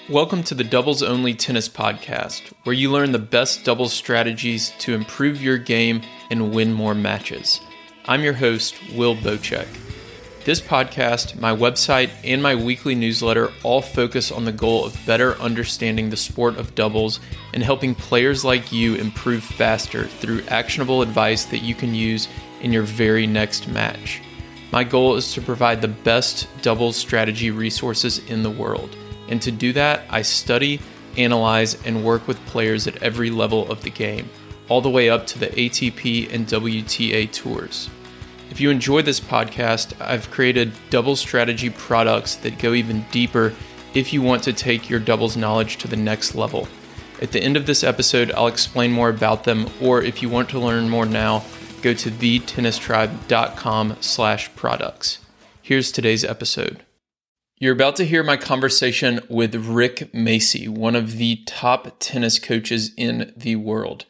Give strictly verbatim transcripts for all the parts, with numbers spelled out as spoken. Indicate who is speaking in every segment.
Speaker 1: Welcome to the Doubles Only Tennis Podcast, where you learn the best doubles strategies to improve your game and win more matches. I'm your host, Will Bocek. This podcast, my website, and my weekly newsletter all focus on the goal of better understanding the sport of doubles and helping players like you improve faster through actionable advice that you can use in your very next match. My goal is to provide the best doubles strategy resources in the world. And to do that, I study, analyze, and work with players at every level of the game, all the way up to the A T P and W T A tours. If you enjoy this podcast, I've created doubles strategy products that go even deeper if you want to take your doubles knowledge to the next level. At the end of this episode, I'll explain more about them, or if you want to learn more now, go to the tennis tribe dot com slash products. Here's today's episode. You're about to hear my conversation with Rick Macci, one of the top tennis coaches in the world.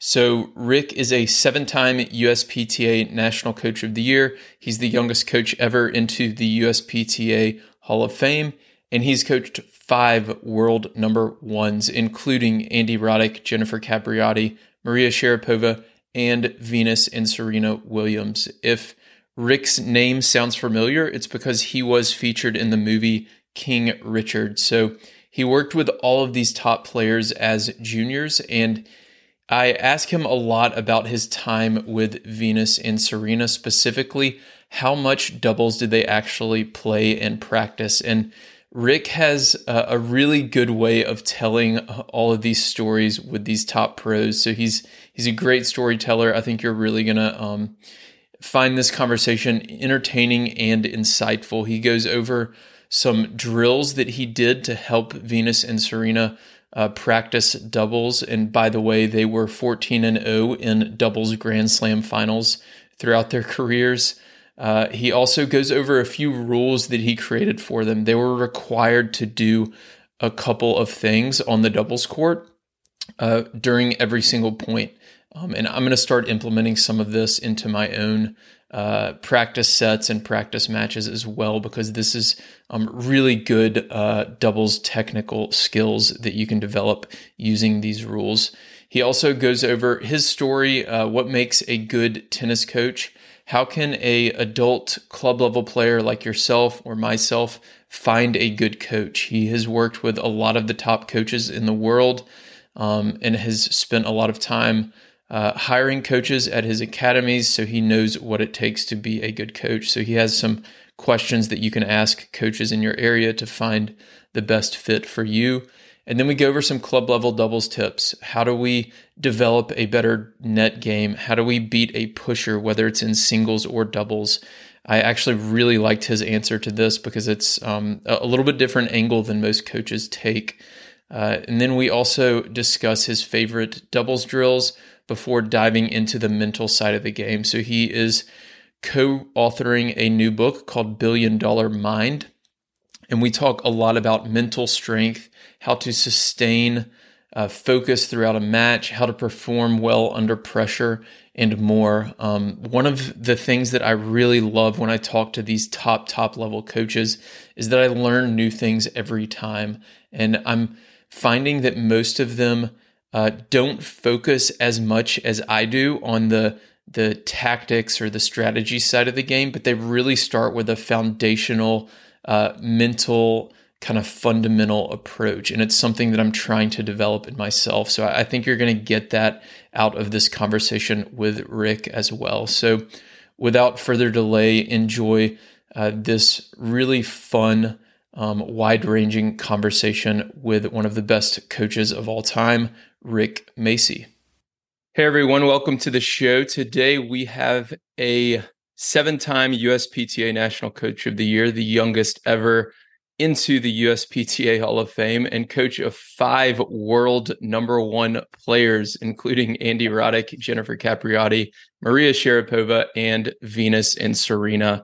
Speaker 1: So Rick is a seven-time U S P T A National Coach of the Year. He's the youngest coach ever into the U S P T A Hall of Fame, and he's coached five world number ones, including Andy Roddick, Jennifer Capriati, Maria Sharapova, and Venus and Serena Williams. If Rick's name sounds familiar, it's because he was featured in the movie King Richard. So he worked with all of these top players as juniors, and I asked him a lot about his time with Venus and Serena, specifically how much doubles did they actually play and practice. And Rick has a, a really good way of telling all of these stories with these top pros. So he's he's a great storyteller. I think you're really gonna um, find this conversation entertaining and insightful. He goes over some drills that he did to help Venus and Serena uh, practice doubles. And by the way, they were fourteen and oh in doubles Grand Slam finals throughout their careers. Uh, he also goes over a few rules that he created for them. They were required to do a couple of things on the doubles court uh, during every single point. Um, and I'm going to start implementing some of this into my own uh, practice sets and practice matches as well, because this is um, really good uh, doubles technical skills that you can develop using these rules. He also goes over his story, uh, what makes a good tennis coach. How can a adult club level player like yourself or myself find a good coach? He has worked with a lot of the top coaches in the world um, and has spent a lot of time uh, hiring coaches at his academies, so he knows what it takes to be a good coach. So he has some questions that you can ask coaches in your area to find the best fit for you. And then we go over some club level doubles tips. How do we develop a better net game? How do we beat a pusher, whether it's in singles or doubles? I actually really liked his answer to this because it's um, a little bit different angle than most coaches take. Uh, and then we also discuss his favorite doubles drills before diving into the mental side of the game. So he is co-authoring a new book called Billion Dollar Mind. And we talk a lot about mental strength, how to sustain uh, focus throughout a match, how to perform well under pressure, and more. Um, one of the things that I really love when I talk to these top, top level coaches is that I learn new things every time. And I'm finding that most of them uh, don't focus as much as I do on the the tactics or the strategy side of the game, but they really start with a foundational Uh, mental kind of fundamental approach. And it's something that I'm trying to develop in myself. So I think you're going to get that out of this conversation with Rick as well. So without further delay, enjoy uh, this really fun, um, wide-ranging conversation with one of the best coaches of all time, Rick Macci. Hey everyone, welcome to the show. Today we have a seven-time U S P T A National Coach of the Year, the youngest ever into the U S P T A Hall of Fame, and coach of five world number one players, including Andy Roddick, Jennifer Capriati, Maria Sharapova, and Venus and Serena.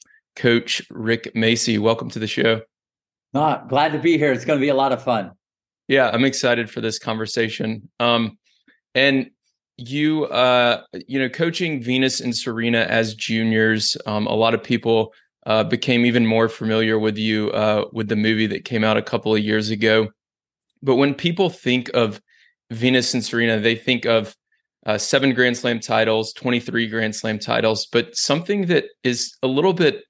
Speaker 1: Coach Rick Macci, welcome to the show.
Speaker 2: No, glad to be here. It's going to be a lot of fun.
Speaker 1: Yeah, I'm excited for this conversation. Um, and You, uh, you know, coaching Venus and Serena as juniors, um, a lot of people uh, became even more familiar with you uh, with the movie that came out a couple of years ago. But when people think of Venus and Serena, they think of uh, seven Grand Slam titles, twenty-three Grand Slam titles, but something that is a little bit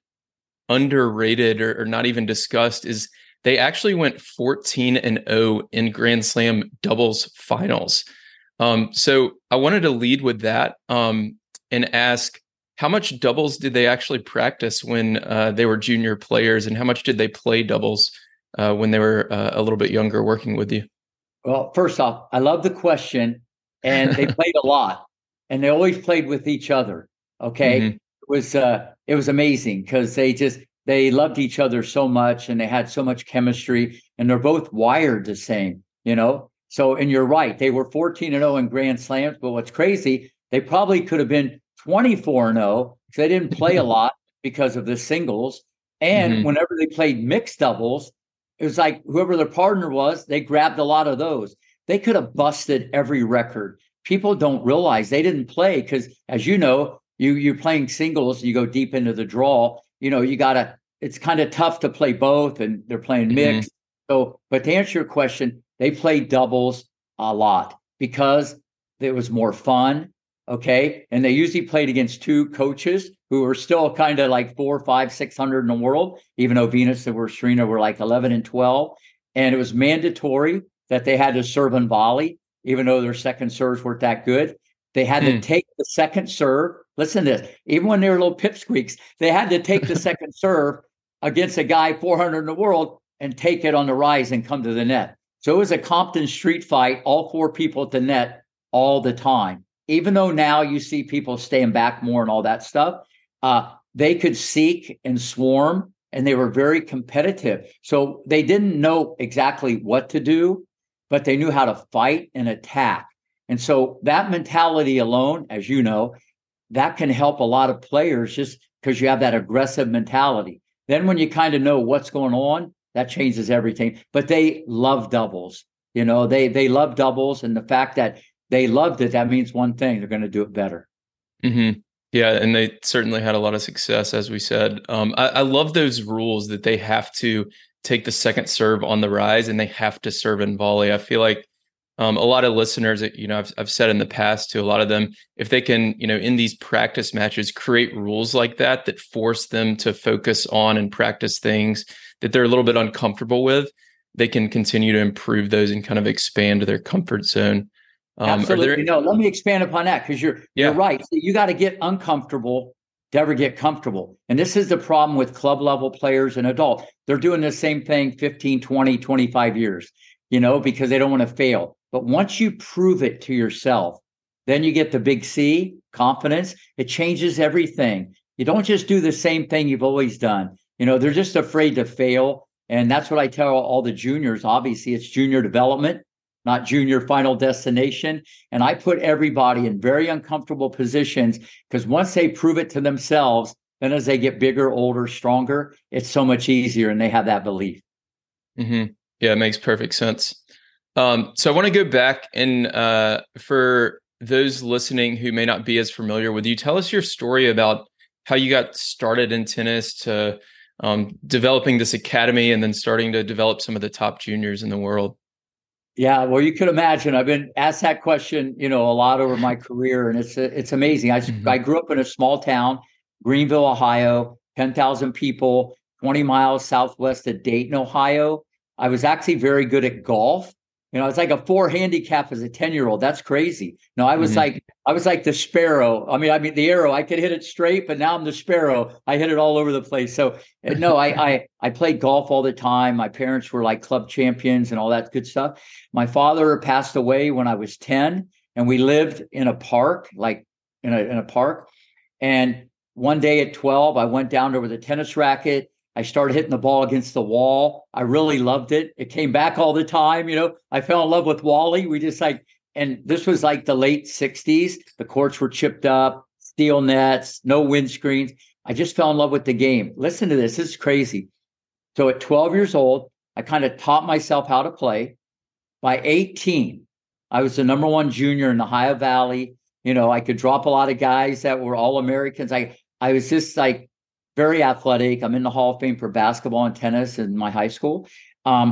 Speaker 1: underrated or, or not even discussed is they actually went fourteen and oh in Grand Slam doubles finals. Um, so I wanted to lead with that um, and ask, how much doubles did they actually practice when uh, they were junior players, and how much did they play doubles uh, when they were uh, a little bit younger working with you?
Speaker 2: Well, first off, I love the question, and they played a lot, and they always played with each other. Okay,
Speaker 1: mm-hmm.
Speaker 2: it was uh, it was amazing because they just they loved each other so much, and they had so much chemistry, and they're both wired the same, you know. So, and you're right, they were fourteen and oh in Grand Slams, but what's crazy, they probably could have been twenty-four and oh because they didn't play a lot because of the singles, and
Speaker 1: mm-hmm.
Speaker 2: whenever they played mixed doubles, it was like whoever their partner was, they grabbed a lot of those. They could have busted every record. People don't realize they didn't play because, as you know, you, you're playing singles, you go deep into the draw. You know, you got to, it's kind of tough to play both, and they're playing mixed. Mm-hmm. So, but to answer your question, they played doubles a lot because it was more fun. Okay. And they usually played against two coaches who were still kind of like four, five, six hundred in the world, even though Venus and Serena were like eleven and twelve. And it was mandatory that they had to serve and volley, even though their second serves weren't that good. They had hmm. to take the second serve. Listen to this. Even when they were little pipsqueaks, they had to take the second serve against a guy four hundred in the world and take it on the rise and come to the net. So it was a Compton street fight, all four people at the net all the time. Even though now you see people staying back more and all that stuff, uh, they could seek and swarm, and they were very competitive. So they didn't know exactly what to do, but they knew how to fight and attack. And so that mentality alone, as you know, that can help a lot of players just because you have that aggressive mentality. Then when you kind of know what's going on, that changes everything. But they love doubles. You know, they they love doubles, and the fact that they loved it, that means one thing: they're going to do it better.
Speaker 1: Mm-hmm. Yeah, and they certainly had a lot of success, as we said. Um, I, I love those rules that they have to take the second serve on the rise, and they have to serve and volley. I feel like um, a lot of listeners, you know, I've, I've said in the past to a lot of them, if they can, you know, in these practice matches, create rules like that that force them to focus on and practice things that they're a little bit uncomfortable with, they can continue to improve those and kind of expand their comfort zone.
Speaker 2: Um, Absolutely. There... No, let me expand upon that because you're yeah. you're right. So you got to get uncomfortable to ever get comfortable. And this is the problem with club level players and adults. They're doing the same thing fifteen, twenty, twenty-five years, you know, because they don't want to fail. But once you prove it to yourself, then you get the big C, confidence. It changes everything. You don't just do the same thing you've always done. You know, they're just afraid to fail. And that's what I tell all the juniors. Obviously, it's junior development, not junior final destination. And I put everybody in very uncomfortable positions because once they prove it to themselves, then as they get bigger, older, stronger, it's so much easier and they have that belief.
Speaker 1: Mm-hmm. Yeah, it makes perfect sense. Um, so I want to go back and uh, for those listening who may not be as familiar with you, tell us your story about how you got started in tennis to um, developing this academy and then starting to develop some of the top juniors in the world.
Speaker 2: Yeah, well, you could imagine I've been asked that question, you know, a lot over my career, and it's it's amazing. I mm-hmm. I grew up in a small town, Greenville, Ohio, ten thousand people, twenty miles southwest of Dayton, Ohio. I was actually very good at golf. You know, it's like a four handicap as a ten-year-old. That's crazy. No, I was mm-hmm. like I was like the sparrow. I mean, I mean the arrow. I could hit it straight, but now I'm the sparrow. I hit it all over the place. So no, I I I played golf all the time. My parents were like club champions and all that good stuff. My father passed away when I was ten, and we lived in a park, like in a in a park. And one day at twelve, I went down there with a tennis racket. I started hitting the ball against the wall. I really loved it. It came back all the time. You know, I fell in love with Wally. We just like, and this was like the late sixties. The courts were chipped up, steel nets, no windscreens. I just fell in love with the game. Listen to this. This is crazy. So at twelve years old, I kind of taught myself how to play. By eighteen, I was the number one junior in the Ohio Valley. You know, I could drop a lot of guys that were all Americans. I, I was just like, very athletic. I'm in the Hall of Fame for basketball and tennis in my high school. Um, mm-hmm.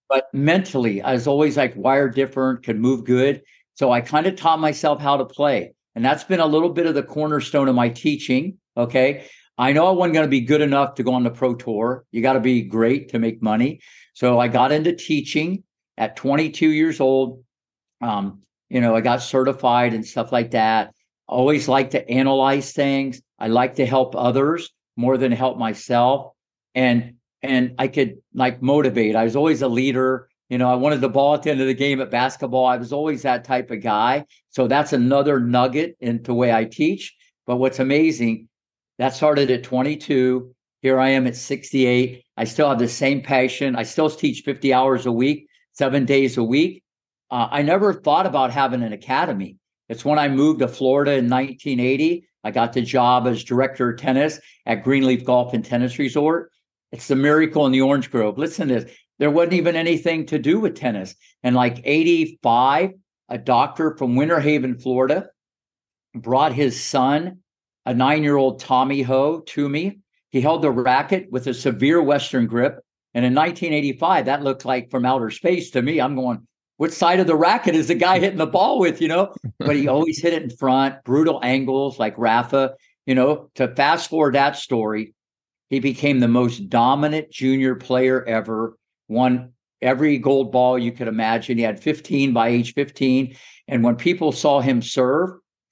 Speaker 2: but mentally, I was always like wired different, could move good. So I kind of taught myself how to play. And that's been a little bit of the cornerstone of my teaching. Okay. I know I wasn't going to be good enough to go on the pro tour. You got to be great to make money. So I got into teaching at twenty-two years old. Um, you know, I got certified and stuff like that. Always like to analyze things. I like to help others more than help myself. And and I could like motivate. I was always a leader. You know, I wanted the ball at the end of the game at basketball. I was always that type of guy. So that's another nugget into the way I teach. But what's amazing, that started at twenty-two. Here I am at sixty-eight. I still have the same passion. I still teach fifty hours a week, seven days a week. Uh, I never thought about having an academy. It's when I moved to Florida in nineteen eighty. I got the job as director of tennis at Greenleaf Golf and Tennis Resort. It's the miracle in the Orange Grove. Listen to this. There wasn't even anything to do with tennis. And like eighty-five, a doctor from Winter Haven, Florida, brought his son, a nine-year-old Tommy Ho, to me. He held the racket with a severe Western grip. And in nineteen eighty-five, that looked like from outer space to me. I'm going, what side of the racket is the guy hitting the ball with, you know? But he always hit it in front, brutal angles like Rafa. You know, to fast forward that story, he became the most dominant junior player ever, won every gold ball you could imagine. He had fifteen by age fifteen. And when people saw him serve,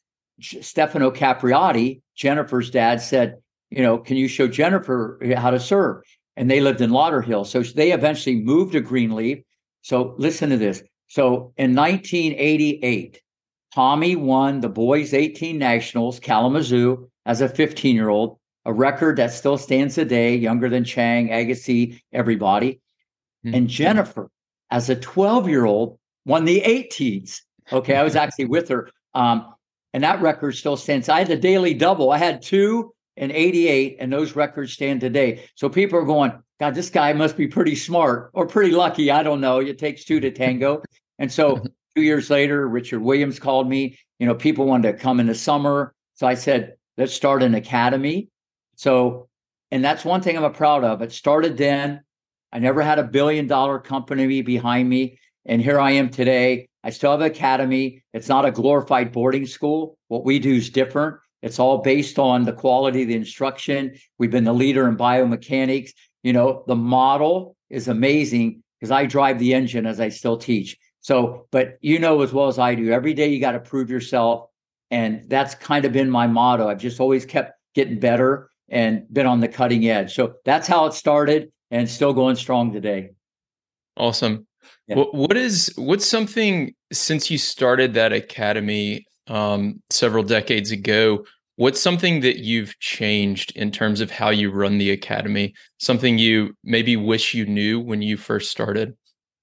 Speaker 2: Stefano Capriati, Jennifer's dad, said, you know, can you show Jennifer how to serve? And they lived in Lauderhill. So they eventually moved to Greenleaf. So listen to this. So in nineteen eighty-eight, Tommy won the boys eighteen nationals, Kalamazoo, as a fifteen-year-old, a record that still stands today, younger than Chang, Agassi, everybody. Mm-hmm. And Jennifer, as a twelve-year-old, won the eighteens. Okay, I was actually with her. Um, and that record still stands. I had the daily double. I had two in eighty-eight, and those records stand today. So people are going, God, this guy must be pretty smart or pretty lucky. I don't know. It takes two to tango. And so two years later, Richard Williams called me. You know, people wanted to come in the summer. So I said, let's start an academy. So, and that's one thing I'm proud of. It started then. I never had a billion dollar company behind me. And here I am today. I still have an academy. It's not a glorified boarding school. What we do is different. It's all based on the quality of the instruction. We've been the leader in biomechanics. You know, the model is amazing because I drive the engine as I still teach. So, but you know as well as I do, every day you got to prove yourself. And that's kind of been my motto. I've just always kept getting better and been on the cutting edge. So that's how it started and still going strong today.
Speaker 1: Awesome. Yeah. What, what is, what's something since you started that academy um, several decades ago, what's something that you've changed in terms of how you run the academy? Something you maybe wish you knew when you first started?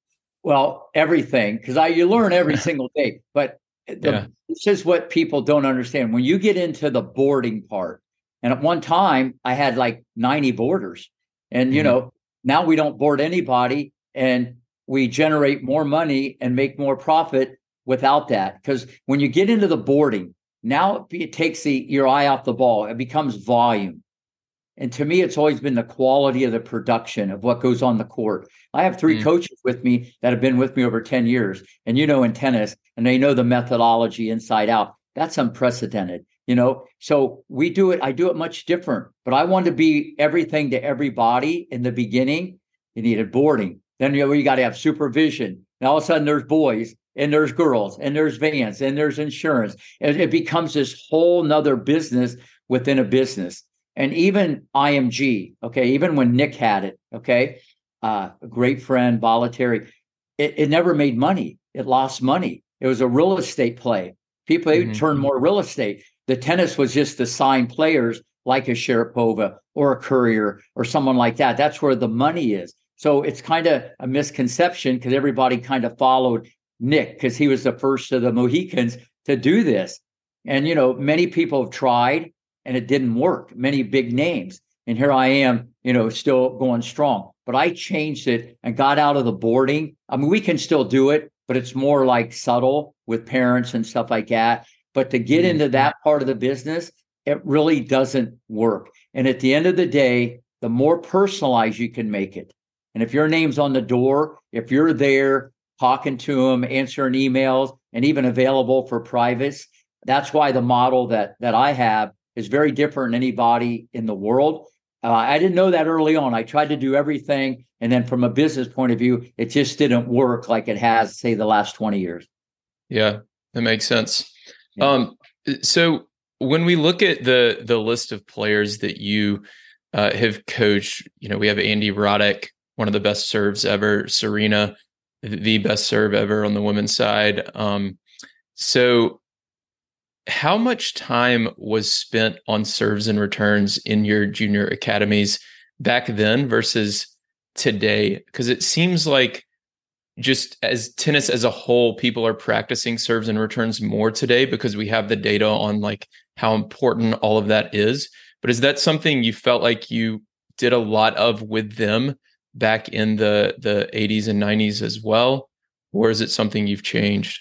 Speaker 2: Well, everything, because I you learn every single day. But the, yeah. This is what people don't understand. When you get into the boarding part, and at one time I had like ninety boarders, and you mm-hmm. know now we don't board anybody, and we generate more money and make more profit without that. Because when you get into the boarding, now it takes the, your eye off the ball. It becomes volume. And to me, it's always been the quality of the production of what goes on the court. I have three mm. coaches with me that have been with me over ten years. And, you know, in tennis, and they know the methodology inside out. That's unprecedented, you know. So we do it. I do it much different. But I want to be everything to everybody in the beginning. You needed boarding. Then you know, you got to have supervision. And all of a sudden there's boys. And there's girls, and there's vans, and there's insurance. And it becomes this whole nother business within a business. And even I M G, okay, even when Nick had it, okay, uh, a great friend, voluntary, it, it never made money. It lost money. It was a real estate play. People mm-hmm. turned more real estate. The tennis was just to sign players like a Sharapova or a Courier or someone like that. That's where the money is. So it's kind of a misconception because everybody kind of followed Nick, because he was the first of the Mohicans to do this. And, you know, many people have tried and it didn't work, many big names. And here I am, you know, still going strong. But I changed it and got out of the boarding. I mean, we can still do it, but it's more like subtle with parents and stuff like that. But to get mm-hmm. into that part of the business, it really doesn't work. And at the end of the day, the more personalized you can make it, And if your name's on the door, if you're there talking to them, answering emails, and even available for privates, that's why the model that that I have is very different than anybody in the world. Uh, I didn't know that early on. I tried to do everything. And then from a business point of view, it just didn't work like it has, say, the last twenty years.
Speaker 1: Yeah, that makes sense. Yeah. Um, so when we look at the the list of players that you uh, have coached, you know, we have Andy Roddick, one of the best serves ever, Serena, the best serve ever on the women's side. Um, so how much time was spent on serves and returns in your junior academies back then versus today? Because it seems like just as tennis as a whole, people are practicing serves and returns more today because we have the data on like how important all of that is. But is that something you felt like you did a lot of with them back in the, the eighties and nineties as well? Or is it something you've changed?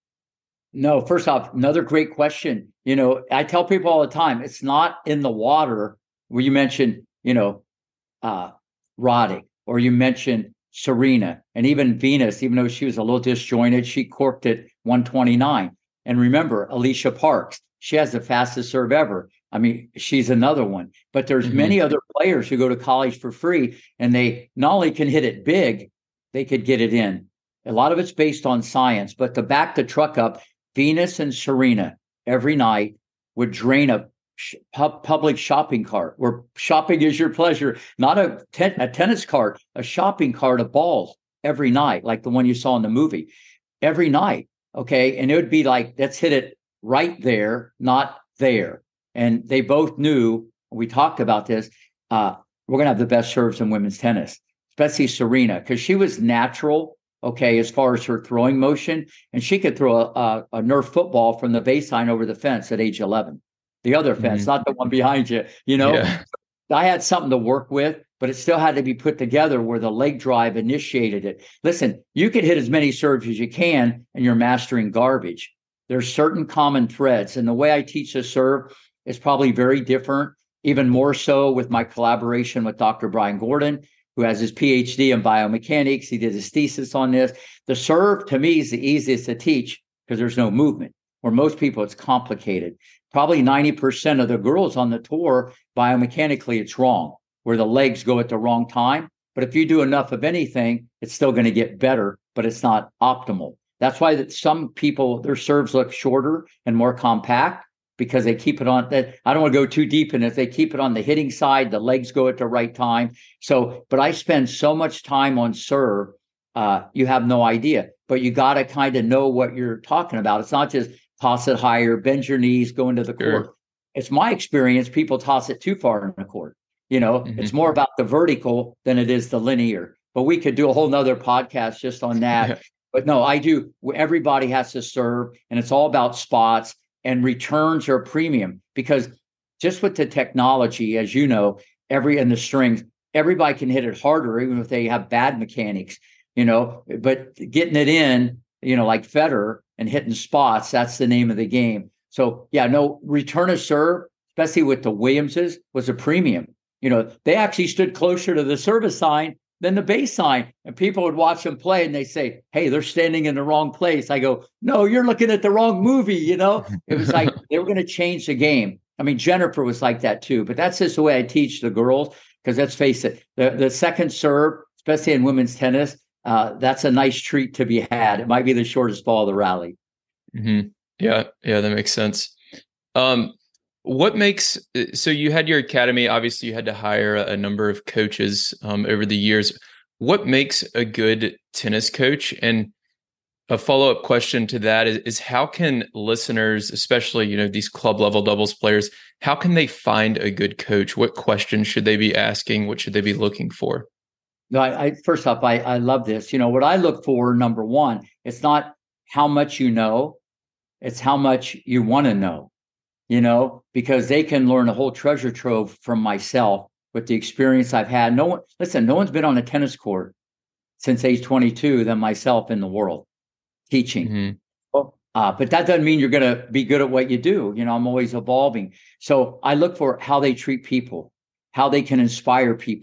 Speaker 2: No, first off, another great question. You know, I tell people all the time, it's not in the water where you mentioned, you know, uh, Roddick, or you mentioned Serena, and even Venus, even though she was a little disjointed, she corked at one twenty-nine. And remember, Alicia Parks, she has the fastest serve ever. I mean, she's another one. But there's mm-hmm. many other players who go to college for free, and they not only can hit it big, they could get it in. A lot of it's based on science. But to back the truck up, Venus and Serena every night would drain a pub- public shopping cart, where shopping is your pleasure, not a, ten- a tennis cart, a shopping cart of balls every night, like the one you saw in the movie, every night. Okay. And it would be like, let's hit it right there, not there. And they both knew, we talked about this, uh, we're going to have the best serves in women's tennis, especially Serena, because she was natural. Okay, as far as her throwing motion, and she could throw a, a, a Nerf football from the baseline over the fence at age eleven. The other fence, mm-hmm. not the one behind you, you know? Yeah. I had something to work with, but it still had to be put together where the leg drive initiated it. Listen, you could hit as many serves as you can, and you're mastering garbage. There's certain common threads, and the way I teach the serve is probably very different, even more so with my collaboration with Doctor Brian Gordon, who has his P H D in biomechanics. He did his thesis on this. The serve, to me, is the easiest to teach because there's no movement. For most people, it's complicated. Probably ninety percent of the girls on the tour, biomechanically, it's wrong, where the legs go at the wrong time. But if you do enough of anything, it's still going to get better, but it's not optimal. That's why that some people, their serves look shorter and more compact, because they keep it on that. I don't want to go too deep in it. They keep it on the hitting side, the legs go at the right time. So, but I spend so much time on serve, uh, you have no idea. But you got to kind of know what you're talking about. It's not just toss it higher, bend your knees, go into the court. Sure. It's my experience, people toss it too far in the court. You know, mm-hmm. It's more about the vertical than it is the linear. But we could do a whole nother podcast just on that. Yeah. But no, I do. Everybody has to serve, and it's all about spots. And returns are premium, because just with the technology, as you know, every and the strings, everybody can hit it harder, even if they have bad mechanics, you know, but getting it in, you know, like Federer and hitting spots, that's the name of the game. So yeah, no, return a serve, especially with the Williamses, was a premium. You know, they actually stood closer to the service sign than the baseline, and people would watch them play and they say, hey, they're standing in the wrong place. I go, no, you're looking at the wrong movie. You know, it was like they were going to change the game. I mean, Jennifer was like that too, but that's just the way I teach the girls, because let's face it, the, the second serve, especially in women's tennis, uh, that's a nice treat to be had. It might be the shortest ball of the rally.
Speaker 1: Mm-hmm. Yeah. Yeah. That makes sense. Um, What makes, so you had your academy, obviously you had to hire a number of coaches um, over the years. What makes a good tennis coach? And a follow-up question to that is, is how can listeners, especially, you know, these club level doubles players, how can they find a good coach? What questions should they be asking? What should they be looking for?
Speaker 2: No, I, I first off, I, I love this. You know, what I look for, number one, it's not how much you know, it's how much you want to know. You know, because they can learn a whole treasure trove from myself with the experience I've had. No one, listen, no one's been on a tennis court since age twenty-two than myself in the world teaching. Mm-hmm. Well, uh, but that doesn't mean you're going to be good at what you do. You know, I'm always evolving. So I look for how they treat people, how they can inspire people,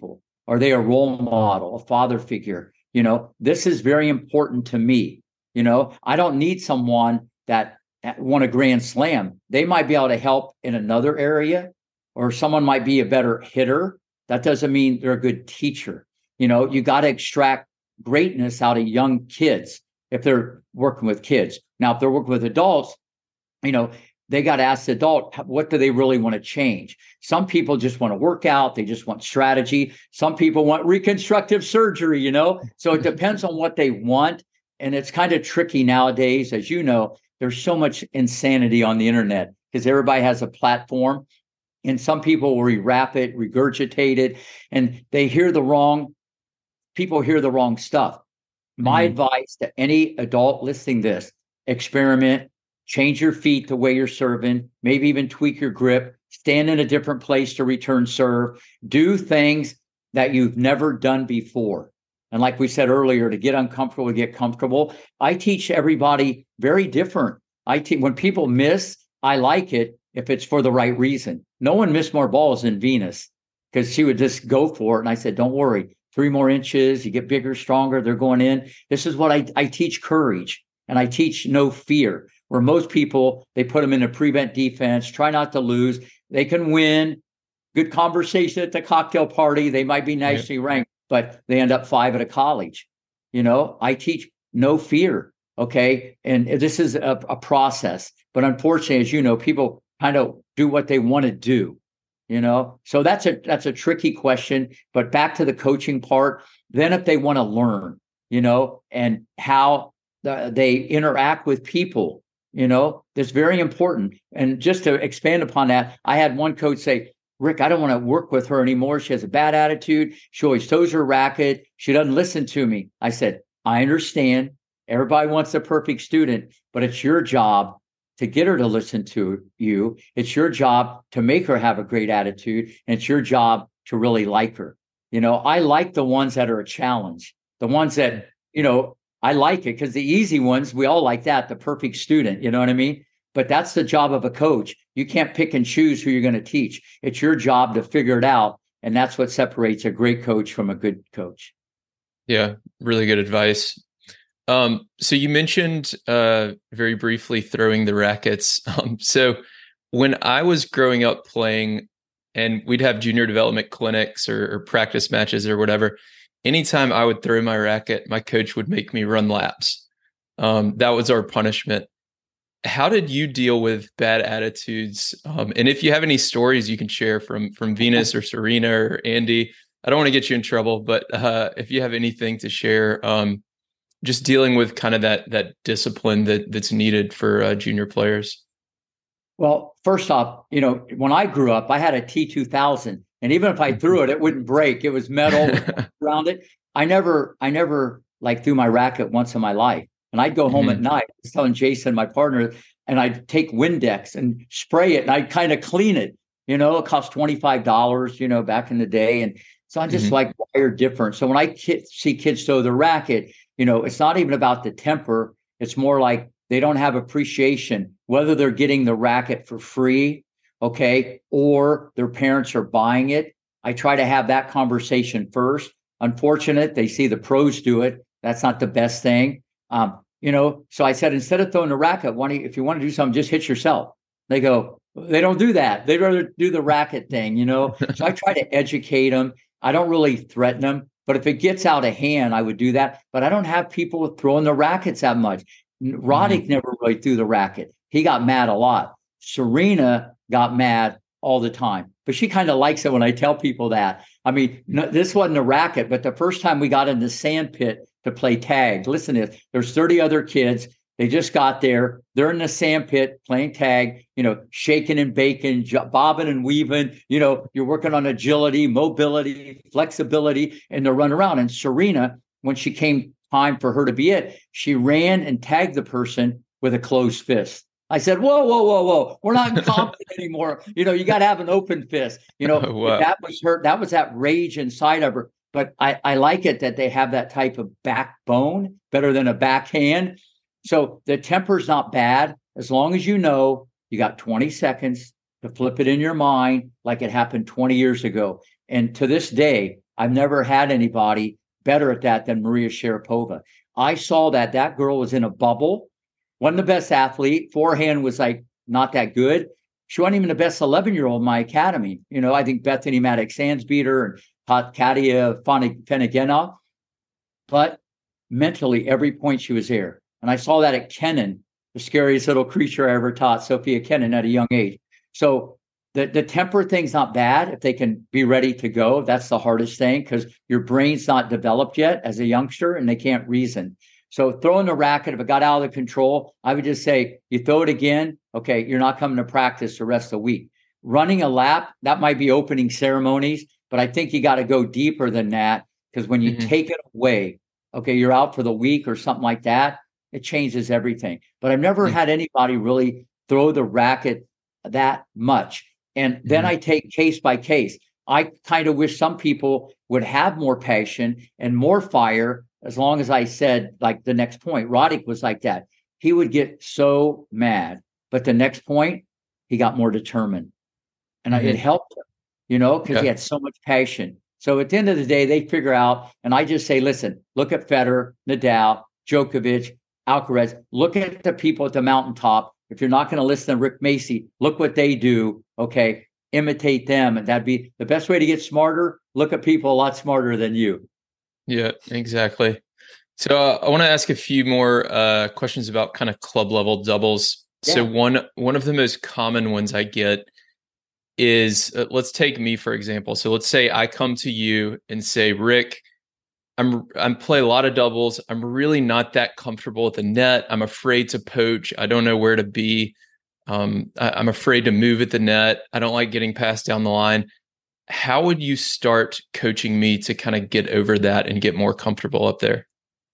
Speaker 2: Are they a role model, a father figure? You know, this is very important to me. You know, I don't need someone that won a grand slam. They might be able to help in another area, or someone might be a better hitter. That doesn't mean they're a good teacher. You know, you got to extract greatness out of young kids if they're working with kids. Now, if they're working with adults, you know, they got to ask the adult, what do they really want to change? Some people just want to work out. They just want strategy. Some people want reconstructive surgery, you know? So it depends on what they want. And it's kind of tricky nowadays. As you know, there's so much insanity on the internet because everybody has a platform. And some people will rewrap it, regurgitate it, and they hear the wrong, people hear the wrong stuff. My mm-hmm. advice to any adult listening to this, experiment, change your feet the way you're serving, maybe even tweak your grip, stand in a different place to return serve, do things that you've never done before. And like we said earlier, to get uncomfortable, to get comfortable, I teach everybody very different. I teach when people miss, I like it if it's for the right reason. No one missed more balls than Venus because she would just go for it. And I said, don't worry, three more inches, you get bigger, stronger, they're going in. This is what I, I teach courage, and I teach no fear, where most people, they put them in a prevent defense, try not to lose. They can win, good conversation at the cocktail party. They might be nicely yeah. ranked, but they end up five at a college. You know, I teach no fear. Okay. And this is a, a process, but unfortunately, as you know, people kind of do what they want to do, you know? So that's a, that's a tricky question, but back to the coaching part, then if they want to learn, you know, and how the, they interact with people, you know, that's very important. And just to expand upon that, I had one coach say, Rick, I don't want to work with her anymore. She has a bad attitude. She always throws her racket. She doesn't listen to me. I said, I understand. Everybody wants a perfect student, but it's your job to get her to listen to you. It's your job to make her have a great attitude. And it's your job to really like her. You know, I like the ones that are a challenge, the ones that, you know, I like it because the easy ones, we all like that, the perfect student, you know what I mean? But that's the job of a coach. You can't pick and choose who you're going to teach. It's your job to figure it out. And that's what separates a great coach from a good coach.
Speaker 1: Yeah, really good advice. Um, so you mentioned uh, very briefly throwing the rackets. Um, so when I was growing up playing, and we'd have junior development clinics or, or practice matches or whatever, anytime I would throw my racket, my coach would make me run laps. Um, that was our punishment. How did you deal with bad attitudes? Um, and if you have any stories you can share from from Venus or Serena or Andy, I don't want to get you in trouble, but uh, if you have anything to share, um, just dealing with kind of that that discipline that that's needed for uh, junior players.
Speaker 2: Well, first off, you know, when I grew up, I had a T two thousand, and even if I threw it, it wouldn't break. It was metal around it. I never, I never like threw my racket once in my life. And I'd go home mm-hmm. at night. I was telling Jason, my partner, and I'd take Windex and spray it, and I'd kind of clean it. You know, it cost twenty-five dollars, you know, back in the day. And so I'm just mm-hmm. like wired different. So when I ki- see kids throw the racket, you know, it's not even about the temper. It's more like they don't have appreciation, whether they're getting the racket for free, okay, or their parents are buying it. I try to have that conversation first. Unfortunate, they see the pros do it. That's not the best thing. Um, you know, so I said, instead of throwing the racket, why don't you, if you want to do something, just hit yourself. They go, they don't do that. They'd rather do the racket thing, you know? So I try to educate them. I don't really threaten them, but if it gets out of hand, I would do that. But I don't have people throwing the rackets that much. Roddick mm-hmm. never really threw the racket. He got mad a lot. Serena got mad all the time, but she kind of likes it when I tell people that. I mean, no, this wasn't a racket, but the first time we got in the sand pit to play tag, listen to this, there's thirty other kids. They just got there. They're in the sand pit playing tag, you know, shaking and baking, bobbing and weaving. You know, you're working on agility, mobility, flexibility, and they're running around. And Serena, when she came time for her to be it, she ran and tagged the person with a closed fist. I said, whoa, whoa, whoa, whoa. We're not in conflict anymore. You know, you got to have an open fist. You know, oh, wow. that was her. That was that rage inside of her. But I, I like it that they have that type of backbone better than a backhand. So the temper's not bad. As long as you know you got twenty seconds to flip it in your mind like it happened twenty years ago. And to this day, I've never had anybody better at that than Maria Sharapova. I saw that that girl was in a bubble, wasn't the best athlete. Forehand was like not that good. She wasn't even the best eleven-year-old in my academy. You know, I think Bethany Mattek-Sands beat her and Katia Fenigena. But mentally, every point she was there. And I saw that at Kenin, the scariest little creature I ever taught, Sophia Kenin, at a young age. So the, the temper thing's not bad if they can be ready to go. That's the hardest thing because your brain's not developed yet as a youngster and they can't reason. So throwing the racket, if it got out of control, I would just say, you throw it again, okay, you're not coming to practice the rest of the week. Running a lap, that might be opening ceremonies, but I think you got to go deeper than that because when you mm-hmm. take it away, okay, you're out for the week or something like that, it changes everything. But I've never mm-hmm. had anybody really throw the racket that much. And then mm-hmm. I take case by case. I kind of wish some people would have more passion and more fire as long as I said, like the next point. Roddick was like that. He would get so mad. But the next point, he got more determined. And mm-hmm. it helped him, you know, because yeah. he had so much passion. So at the end of the day, they figure out, and I just say, listen, look at Federer, Nadal, Djokovic, Alcaraz. Look at the people at the mountaintop. If you're not going to listen to Rick Macci, look what they do, okay? Imitate them. And that'd be the best way to get smarter. Look at people a lot smarter than you.
Speaker 1: Yeah, exactly. So uh, I want to ask a few more uh, questions about kind of club level doubles. Yeah. So one one of the most common ones I get is, uh, let's take me, for example. So let's say I come to you and say, Rick, I'm I'm play a lot of doubles. I'm really not that comfortable with the net. I'm afraid to poach. I don't know where to be. Um, I, I'm afraid to move at the net. I don't like getting passed down the line. How would you start coaching me to kind of get over that and get more comfortable up there?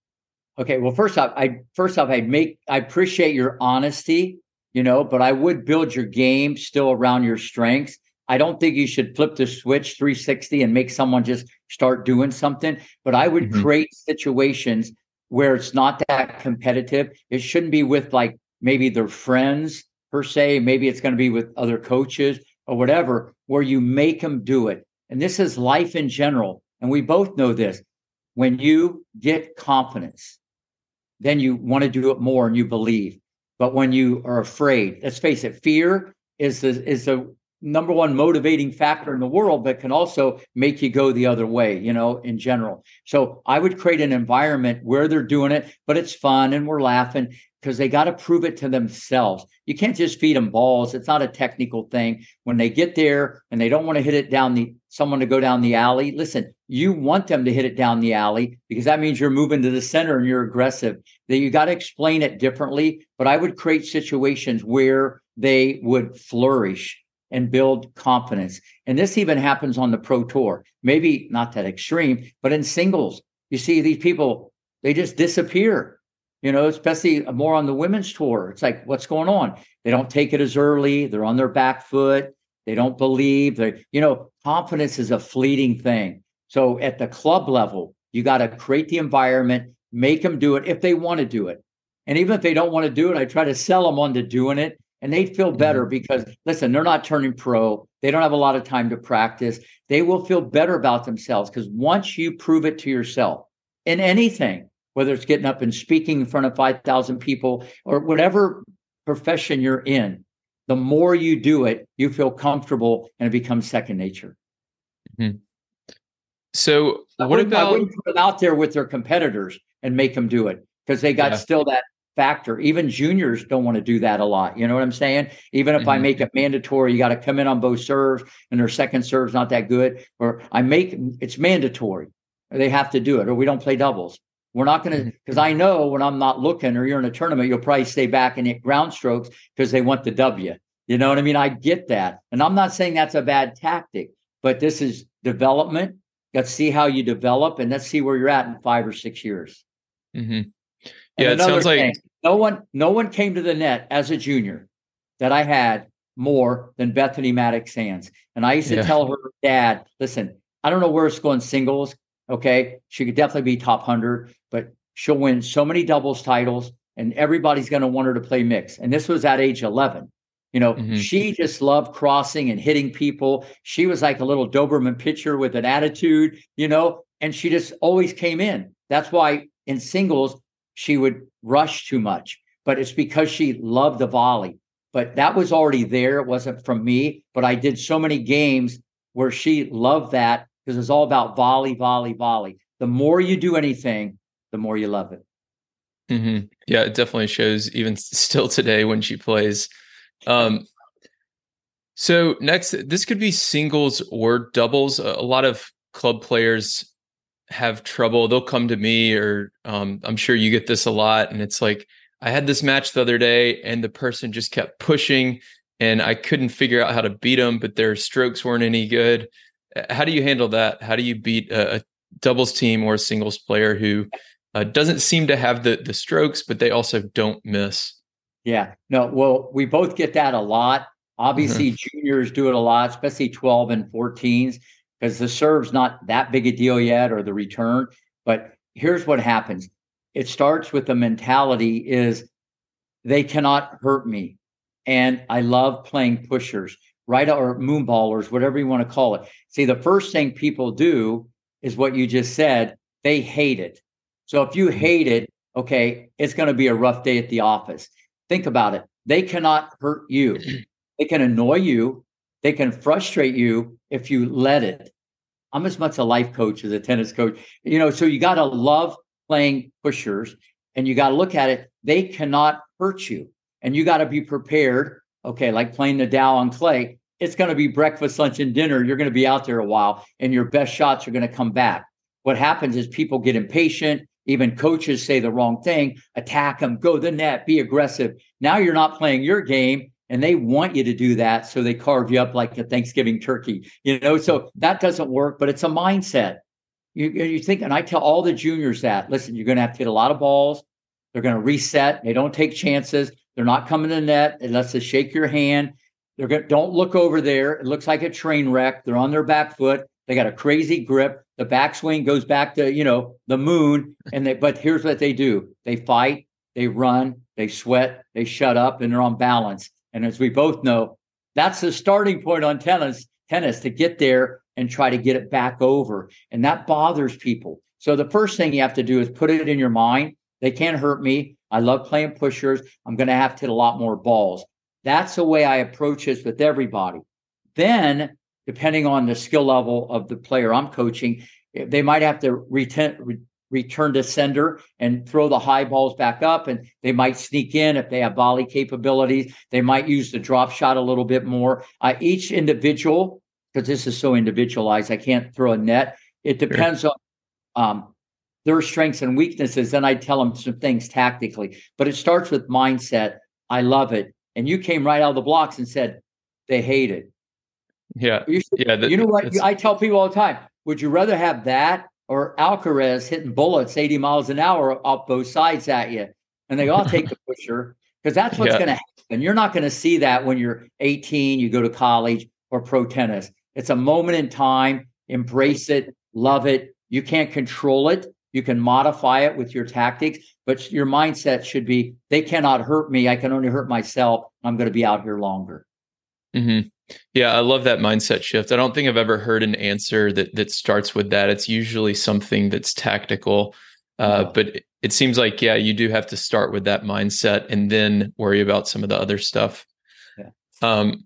Speaker 2: Okay, well, first off, I first off, I make I appreciate your honesty, you know, but I would build your game still around your strengths. I don't think you should flip the switch three sixty and make someone just start doing something, but I would mm-hmm. create situations where it's not that competitive. It shouldn't be with like maybe their friends per se. Maybe it's going to be with other coaches or whatever, where you make them do it. And this is life in general. And we both know this. When you get confidence, then you want to do it more and you believe. But when you are afraid, let's face it, fear is the, is the number one motivating factor in the world, but can also make you go the other way, you know, in general. So I would create an environment where they're doing it, but it's fun and we're laughing because they got to prove it to themselves. You can't just feed them balls. It's not a technical thing. When they get there and they don't want to hit it down the, someone to go down the alley, listen, you want them to hit it down the alley because that means you're moving to the center and you're aggressive. That you got to explain it differently, but I would create situations where they would flourish and build confidence. And this even happens on the pro tour, maybe not that extreme, but in singles, you see these people, they just disappear, you know, especially more on the women's tour. It's like, what's going on? They don't take it as early. They're on their back foot. They don't believe. They, you know, confidence is a fleeting thing. So at the club level, you got to create the environment, make them do it if they want to do it. And even if they don't want to do it, I try to sell them on to doing it. And they feel better because, listen, they're not turning pro. They don't have a lot of time to practice. They will feel better about themselves because once you prove it to yourself in anything, whether it's getting up and speaking in front of five thousand people or whatever profession you're in, the more you do it, you feel comfortable and it becomes second nature.
Speaker 1: Mm-hmm. So
Speaker 2: I
Speaker 1: what about...
Speaker 2: I wouldn't put them out there with their competitors and make them do it because they got yeah. still that factor. Even juniors don't want to do that a lot. You know what I'm saying? Even if mm-hmm. I make it mandatory, you got to come in on both serves and their second serve's not that good, or I make it's mandatory. They have to do it or we don't play doubles. We're not going to, because I know when I'm not looking or you're in a tournament, you'll probably stay back and hit ground strokes because they want the W. You know what I mean? I get that. And I'm not saying that's a bad tactic, but this is development. Let's see how you develop and let's see where you're at in five or six years.
Speaker 1: Mm-hmm. Yeah, it sounds like
Speaker 2: thing, no one, no one came to the net as a junior that I had more than Bethany Mattek-Sands. And I used to yeah. tell her dad, listen, I don't know where it's going singles. Okay. She could definitely be top one hundred, but she'll win so many doubles titles and everybody's going to want her to play mix. And this was at age eleven. You know,
Speaker 1: Mm-hmm.
Speaker 2: she just loved crossing and hitting people. She was like a little Doberman pitcher with an attitude, you know, and she just always came in. That's why in singles, she would rush too much, but it's because she loved the volley. But that was already there. It wasn't from me, but I did so many games where she loved that because it's all about volley, volley, volley. The more you do anything, the more you love it.
Speaker 1: Mm-hmm. Yeah, it definitely shows even still today when she plays. Um, so next, this could be singles or doubles. A, a lot of club players have trouble. They'll come to me, or um, I'm sure you get this a lot. And it's like, I had this match the other day and the person just kept pushing and I couldn't figure out how to beat them, but their strokes weren't any good. How do you handle that? How do you beat a, a doubles team or a singles player who uh, doesn't seem to have the, the strokes, but they also don't miss?
Speaker 2: Yeah, no, well, we both get that a lot. Obviously,
Speaker 1: Mm-hmm.
Speaker 2: juniors do it a lot, especially twelve and fourteens, because the serve's not that big a deal yet, or the return. But here's what happens. It starts with the mentality is they cannot hurt me. And I love playing pushers, right? Or moonballers, whatever you want to call it. See, the first thing people do is what you just said. They hate it. So if you hate it, okay, it's going to be a rough day at the office. Think about it. They cannot hurt you. They can annoy you. They can frustrate you if you let it. I'm as much a life coach as a tennis coach. You know, so you got to love playing pushers and you got to look at it. They cannot hurt you. And you got to be prepared. Okay, like playing Nadal on clay, it's going to be breakfast, lunch, and dinner. You're going to be out there a while and your best shots are going to come back. What happens is people get impatient. Even coaches say the wrong thing, attack them, go the net, be aggressive. Now you're not playing your game and they want you to do that. So they carve you up like a Thanksgiving turkey, you know, so that doesn't work, but it's a mindset. You, you think, and I tell all the juniors that, listen, you're going to have to hit a lot of balls. They're going to reset. They don't take chances. They're not coming to the net unless they shake your hand. They're going to, don't look over there. It looks like a train wreck. They're on their back foot. They got a crazy grip. The backswing goes back to, you know, the moon. And they, but here's what they do. They fight, they run, they sweat, they shut up, and they're on balance. And as we both know, that's the starting point on tennis, tennis to get there and try to get it back over. And that bothers people. So the first thing you have to do is put it in your mind. They can't hurt me. I love playing pushers. I'm going to have to hit a lot more balls. That's the way I approach this with everybody. Then, depending on the skill level of the player I'm coaching, they might have to return, re- return to sender and throw the high balls back up, and they might sneak in if they have volley capabilities. They might use the drop shot a little bit more. Uh, each individual, because this is so individualized, I can't throw a net. It depends sure. on um, their strengths and weaknesses. Then I tell them some things tactically, but it starts with mindset. I love it. And you came right out of the blocks and said they hate it.
Speaker 1: Yeah.
Speaker 2: You,
Speaker 1: yeah. That,
Speaker 2: you know what? I tell people all the time, would you rather have that or Alcaraz hitting bullets eighty miles an hour off both sides at you? And they all take the pusher because that's what's yeah. going to happen. You're not going to see that when you're eighteen, you go to college or pro tennis. It's a moment in time. Embrace it. Love it. You can't control it. You can modify it with your tactics, but your mindset should be, they cannot hurt me. I can only hurt myself. I'm going to be out here longer.
Speaker 1: Mm-hmm. Yeah, I love that mindset shift. I don't think I've ever heard an answer that that starts with that. It's usually something that's tactical, uh, no. but it, it seems like, yeah, you do have to start with that mindset and then worry about some of the other stuff.
Speaker 2: Yeah.
Speaker 1: Um,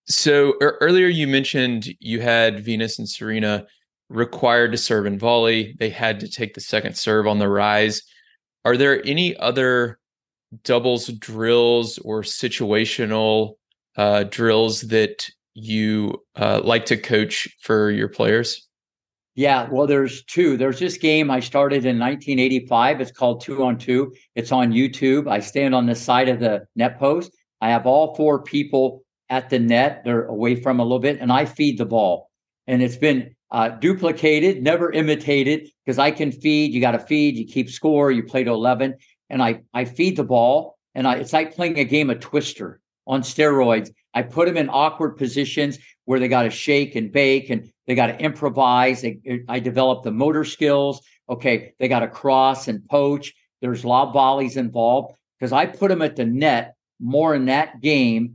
Speaker 1: so er, earlier you mentioned you had Venus and Serena required to serve and volley. They had to take the second serve on the rise. Are there any other doubles drills or situational uh, drills that you uh, like to coach for your players?
Speaker 2: Yeah, well, there's two. There's this game I started in nineteen eighty-five. It's called Two on Two. It's on YouTube. I stand on the side of the net post. I have all four people at the net. They're away from a little bit, and I feed the ball. And it's been uh, duplicated, never imitated, because I can feed. You got to feed. You keep score. You play to eleven, and I I feed the ball. And I, it's like playing a game of Twister on steroids. I put them in awkward positions where they got to shake and bake and they got to improvise. They, I develop the motor skills. Okay, they got to cross and poach. There's lob volleys involved because I put them at the net more in that game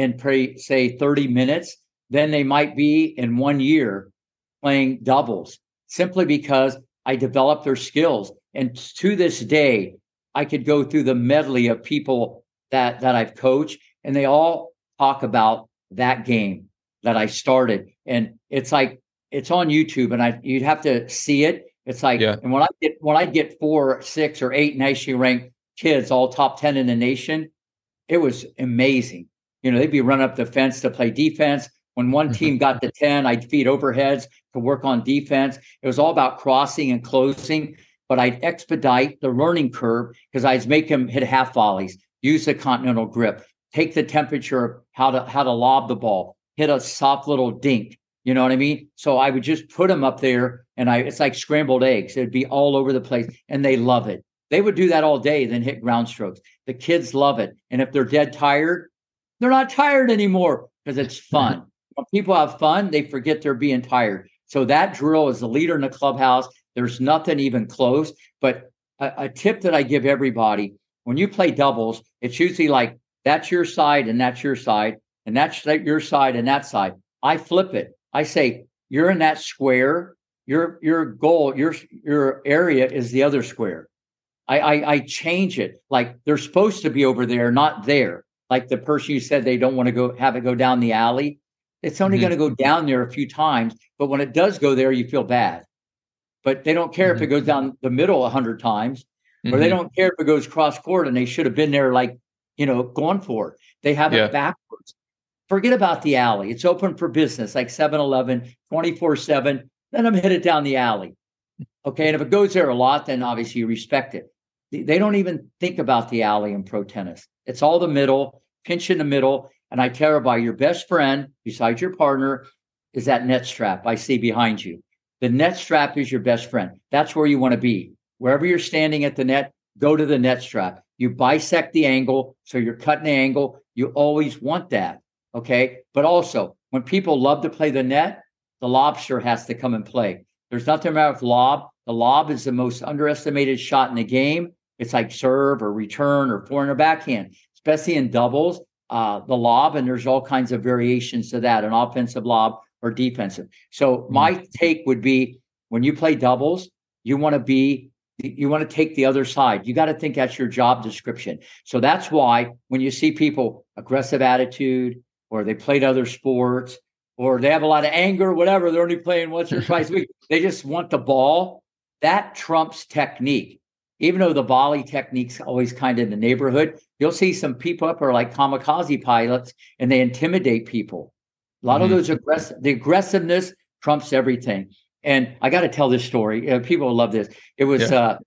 Speaker 2: in, pre, say, thirty minutes than they might be in one year playing doubles, simply because I developed their skills. And to this day, I could go through the medley of people that, that I've coached, and they all talk about that game that I started. And it's like, it's on YouTube, and I you'd have to see it. It's like, yeah. and when I get when I get four, six, or eight nationally ranked kids, all top ten in the nation, it was amazing. You know, they'd be running up the fence to play defense. When one team got to ten, I'd feed overheads to work on defense. It was all about crossing and closing, but I'd expedite the learning curve because I'd make them hit half volleys, use the continental grip, take the temperature of how to how to lob the ball, hit a soft little dink. You know what I mean? So I would just put them up there, and I it's like scrambled eggs. It'd be all over the place, and they love it. They would do that all day, then hit ground strokes. The kids love it. And if they're dead tired, they're not tired anymore because it's fun. When people have fun, they forget they're being tired. So that drill is the leader in the clubhouse. There's nothing even close. But a, a tip that I give everybody, when you play doubles, it's usually like that's your side and that's your side, and that's your side and that side. I flip it. I say, you're in that square. Your your goal, your your area is the other square. I, I I change it. Like they're supposed to be over there, not there. Like the person you said they don't want to go have it go down the alley. It's only mm-hmm. going to go down there a few times, but when it does go there, you feel bad. But they don't care mm-hmm. if it goes down the middle a hundred times, mm-hmm. or they don't care if it goes cross court and they should have been there, like, you know, going for it. They have yeah. it backwards. Forget about the alley. It's open for business, like seven eleven, twenty-four seven. Let them hit it down the alley. Okay. And if it goes there a lot, then obviously you respect it. They don't even think about the alley in pro tennis. It's all the middle, pinch in the middle. And I tell everybody, your best friend, besides your partner, is that net strap I see behind you. The net strap is your best friend. That's where you want to be. Wherever you're standing at the net, go to the net strap. You bisect the angle, so you're cutting the angle. You always want that. Okay. But also, when people love to play the net, the lobster has to come and play. There's nothing wrong with lob. The lob is the most underestimated shot in the game. It's like serve or return or forehand or backhand, especially in doubles, uh, the lob. And there's all kinds of variations to that, an offensive lob or defensive. So my take would be, when you play doubles, you want to be, you want to take the other side. You got to think that's your job description. So that's why when you see people aggressive attitude, or they played other sports, or they have a lot of anger, whatever, they're only playing once or twice a week, they just want the ball. That trumps technique. Even though the volley technique's always kind of in the neighborhood, you'll see some people up are like kamikaze pilots, and they intimidate people. A lot mm-hmm. of those aggressive, the aggressiveness trumps everything. And I got to tell this story. Uh, people love this. It was, yeah. uh,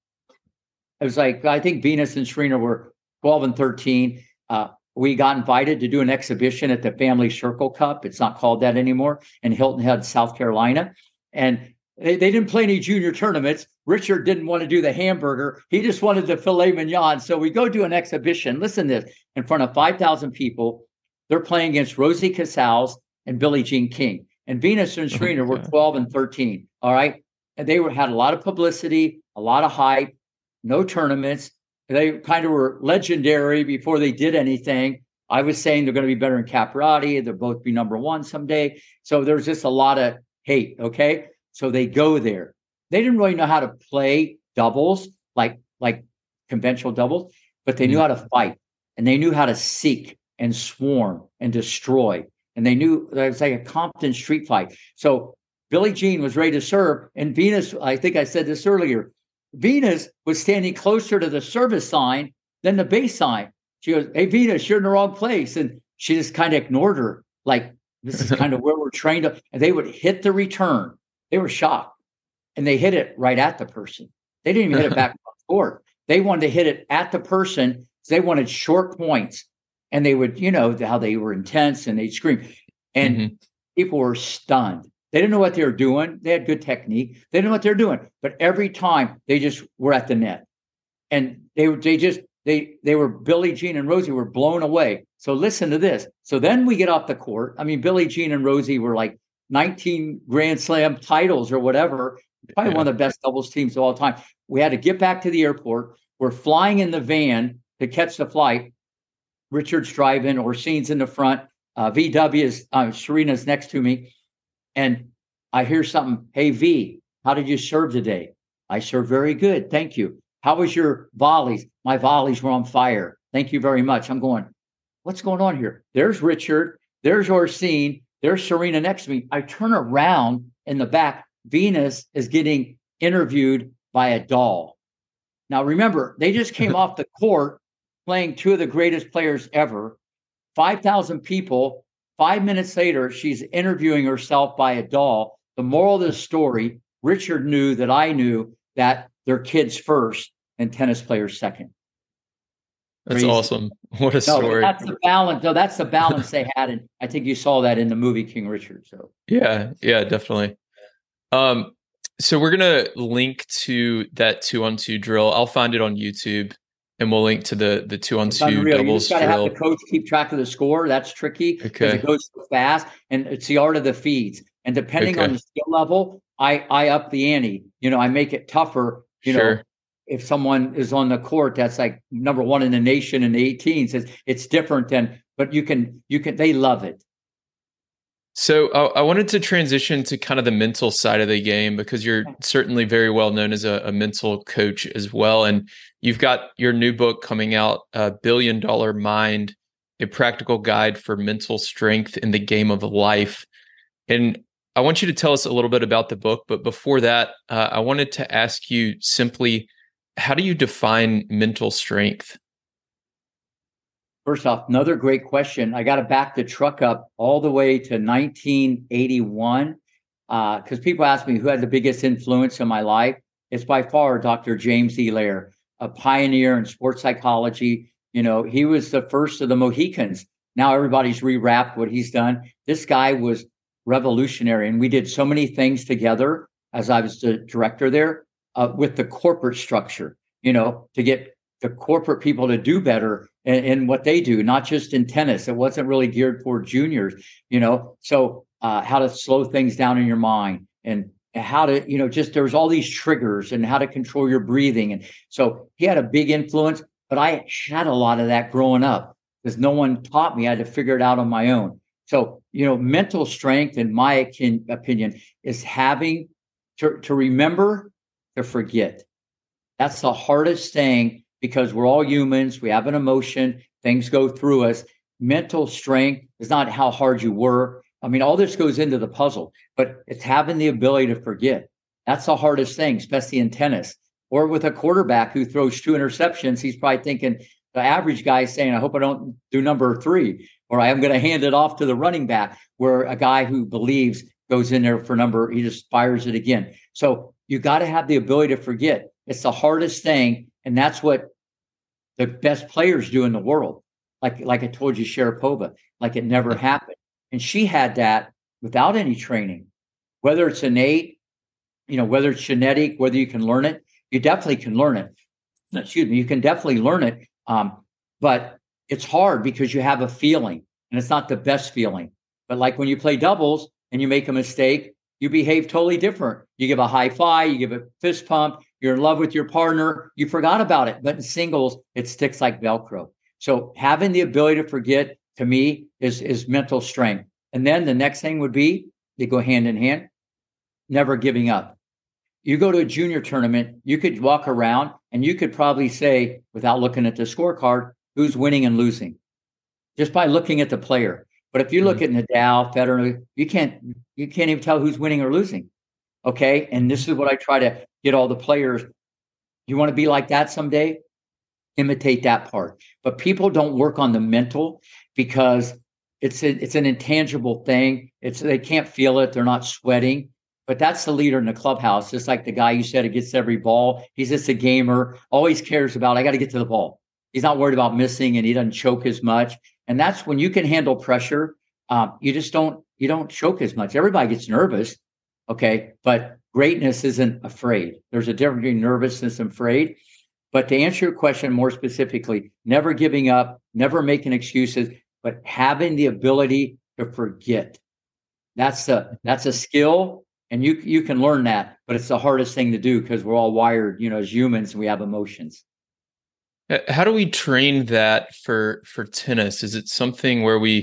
Speaker 2: it was like, I think Venus and Serena were twelve and thirteen. Uh, we got invited to do an exhibition at the Family Circle Cup. It's not called that anymore, in Hilton Head, South Carolina. And they, they didn't play any junior tournaments. Richard didn't want to do the hamburger. He just wanted the filet mignon. So we go do an exhibition. Listen to this, in front of five thousand people. They're playing against Rosie Casals and Billie Jean King. And Venus and Serena okay. were twelve and thirteen. All right. And they were had a lot of publicity, a lot of hype, no tournaments. They kind of were legendary before they did anything. I was saying they're going to be better in Capriati. They'll both be number one someday. So there's just a lot of hate. Okay. So they go there. They didn't really know how to play doubles, like, like conventional doubles, but they mm-hmm. knew how to fight, and they knew how to seek and swarm and destroy. And they knew that it was like a Compton street fight. So Billie Jean was ready to serve. And Venus, I think I said this earlier, Venus was standing closer to the service sign than the base sign. She goes, "Hey, Venus, you're in the wrong place." And she just kind of ignored her. Like, this is kind of where we're trained to. And they would hit the return. They were shocked. And they hit it right at the person. They didn't even hit it back on the court. They wanted to hit it at the person. They wanted short points. And they would, you know, how they were intense and they'd scream. And mm-hmm. people were stunned. They didn't know what they were doing. They had good technique. They didn't know what they were doing. But every time they just were at the net. And they were, they just, they, they were, Billie Jean and Rosie were blown away. So listen to this. So then we get off the court. I mean, Billie Jean and Rosie were like nineteen Grand Slam titles or whatever. Probably yeah. one of the best doubles teams of all time. We had to get back to the airport. We're flying in the van to catch the flight. Richard's driving, Orsine's in the front. uh, V W is, uh, Serena's next to me. And I hear something, hey, V, how did you serve today? I served very good. Thank you. How was your volleys? My volleys were on fire. Thank you very much. I'm going, what's going on here? There's Richard. There's Orsine. There's Serena next to me. I turn around in the back. Venus is getting interviewed by a doll. Now, remember, they just came off the court playing two of the greatest players ever. five thousand people. Five minutes later, she's interviewing herself by a doll. The moral of the story, Richard knew that I knew that they're kids first and tennis players second.
Speaker 1: That's Crazy. Awesome. What a
Speaker 2: no,
Speaker 1: story.
Speaker 2: That's the balance. No, that's the balance they had. And I think you saw that in the movie King Richard. So
Speaker 1: yeah, yeah, definitely. Um, so we're going to link to that two on two drill. I'll find it on YouTube and we'll link to the, the two on two
Speaker 2: unreal.
Speaker 1: doubles
Speaker 2: You just got to have
Speaker 1: drill.
Speaker 2: the coach keep track of the score. That's tricky because
Speaker 1: Okay.
Speaker 2: it goes so fast and it's the art of the feeds. And depending
Speaker 1: Okay.
Speaker 2: on the skill level, I, I up the ante, you know, I make it tougher, you
Speaker 1: Sure.
Speaker 2: know, if someone is on the court that's like number one in the nation in the eighteens, it's, it's different than, but you can, you can, they love it.
Speaker 1: So uh, I wanted to transition to kind of the mental side of the game because you're certainly very well known as a, a mental coach as well. And you've got your new book coming out, uh, Billion Dollar Mind, a practical guide for mental strength in the game of life. And I want you to tell us a little bit about the book. But before that, uh, I wanted to ask you simply, how do you define mental strength?
Speaker 2: First off, another great question. I got to back the truck up all the way to nineteen eighty-one because uh, people ask me who had the biggest influence in my life. It's by far Doctor James E. Lair, a pioneer in sports psychology. You know, he was the first of the Mohicans. Now everybody's rewrapped what he's done. This guy was revolutionary, and we did so many things together as I was the director there uh, with the corporate structure, you know, to get the corporate people to do better in, in what they do, not just in tennis. It wasn't really geared for juniors, you know. So uh, how to slow things down in your mind and how to, you know, just there was all these triggers and how to control your breathing. And so he had a big influence, but I had a lot of that growing up because no one taught me. I had to figure it out on my own. So, you know, mental strength, in my opinion, is having to, to remember to forget. That's the hardest thing because we're all humans. We have an emotion. Things go through us. Mental strength is not how hard you work. I mean, all this goes into the puzzle, but it's having the ability to forget. That's the hardest thing, especially in tennis or with a quarterback who throws two interceptions. He's probably thinking, the average guy is saying, I hope I don't do number three, or I'm going to hand it off to the running back, where a guy who believes goes in there for number, he just fires it again. So you got to have the ability to forget. It's the hardest thing. And that's what the best players do in the world. Like, like I told you, Sharapova, like it never happened. And she had that without any training, whether it's innate, you know, whether it's genetic, whether you can learn it, you definitely can learn it. Excuse me, you can definitely learn it. Um, but it's hard because you have a feeling and it's not the best feeling. But like when you play doubles and you make a mistake, you behave totally different. You give a high five, you give a fist pump, you're in love with your partner, you forgot about it. But in singles, it sticks like Velcro. So having the ability to forget, to me, is, is mental strength. And then the next thing would be, they go hand in hand, never giving up. You go to a junior tournament, you could walk around and you could probably say, without looking at the scorecard, who's winning and losing, just by looking at the player. But if you look mm-hmm. at Nadal, Federer, you can't you can't even tell who's winning or losing. Okay, and this is what I try to get all the players. You want to be like that someday? Imitate that part. But people don't work on the mental because it's a, it's an intangible thing. It's they can't feel it. They're not sweating. But that's the leader in the clubhouse. Just like the guy you said, who gets every ball. He's just a gamer. Always cares about, I got to get to the ball. He's not worried about missing, and he doesn't choke as much. And that's when you can handle pressure. Um, you just don't, you don't choke as much. Everybody gets nervous. Okay. But greatness isn't afraid. There's a difference between nervousness and afraid. But to answer your question more specifically, never giving up, never making excuses, but having the ability to forget. That's the, that's a skill. And you you can learn that, but it's the hardest thing to do because we're all wired, you know, as humans, and we have emotions.
Speaker 1: How do we train that for for tennis? Is it something where we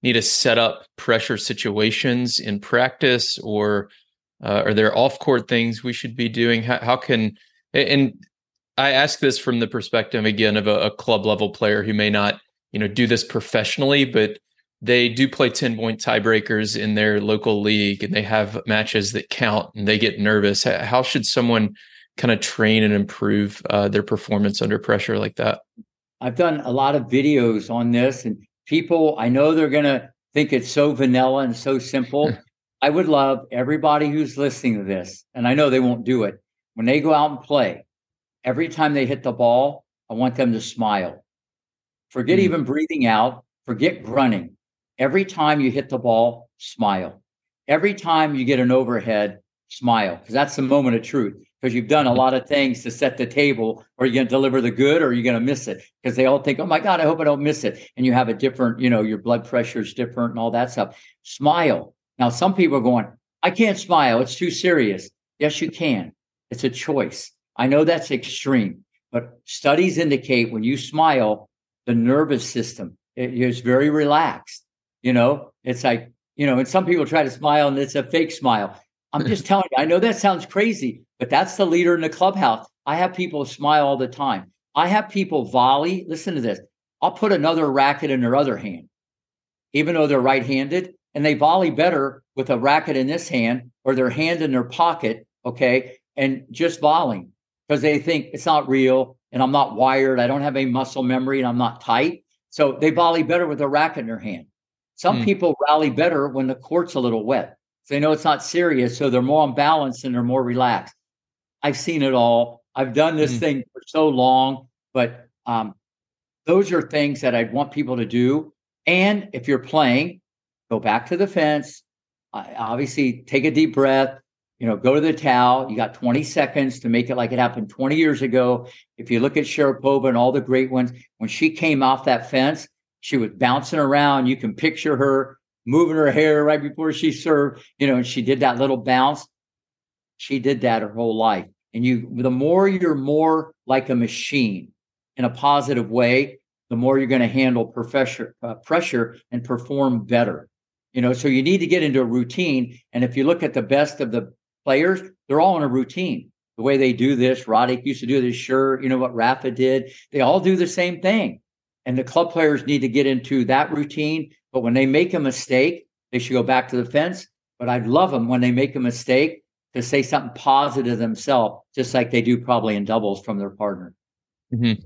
Speaker 1: need to set up pressure situations in practice, or uh, are there off-court things we should be doing? How, how can, and I ask this from the perspective, again, of a, a club level player who may not, you know, do this professionally, but they do play ten point tiebreakers in their local league, and they have matches that count, and they get nervous. How should someone kind of train and improve uh, their performance under pressure like that?
Speaker 2: I've done a lot of videos on this, and people, I know they're going to think it's so vanilla and so simple. I would love everybody who's listening to this, and I know they won't do it, when they go out and play, every time they hit the ball, I want them to smile. Forget mm. even breathing out. Forget grunting. Every time you hit the ball, smile. Every time you get an overhead, smile, because that's the moment of truth. Because you've done a lot of things to set the table, or you're going to deliver the good, or you're going to miss it. Because they all think, oh my God, I hope I don't miss it. And you have a different, you know, your blood pressure is different and all that stuff. Smile. Now, some people are going, I can't smile. It's too serious. Yes, you can. It's a choice. I know that's extreme, but studies indicate when you smile, the nervous system it is very relaxed. You know, it's like, you know, and some people try to smile and it's a fake smile. I'm just telling you, I know that sounds crazy, but that's the leader in the clubhouse. I have people smile all the time. I have people volley. Listen to this. I'll put another racket in their other hand, even though they're right-handed, and they volley better with a racket in this hand or their hand in their pocket, okay, and just volleying because they think it's not real and I'm not wired. I don't have any muscle memory and I'm not tight. So they volley better with a racket in their hand. Some mm. people rally better when the court's a little wet. So they know it's not serious, so they're more on balance and they're more relaxed. I've seen it all. I've done this mm. thing for so long, but um, those are things that I'd want people to do. And if you're playing, go back to the fence. Uh, obviously, take a deep breath. You know, go to the towel. You got twenty seconds to make it like it happened twenty years ago. If you look at Sharapova and all the great ones, when she came off that fence, she was bouncing around. You can picture her moving her hair right before she served, you know, and she did that little bounce. She did that her whole life. And you, the more you're more like a machine in a positive way, the more you're going to handle pressure, uh, pressure and perform better. You know, so you need to get into a routine. And if you look at the best of the players, they're all in a routine. The way they do this, Roddick used to do this, sure, you know what Rafa did. They all do the same thing. And the club players need to get into that routine. But when they make a mistake, they should go back to the fence. But I'd love them when they make a mistake to say something positive themselves, just like they do probably in doubles from their partner.
Speaker 1: Mm-hmm.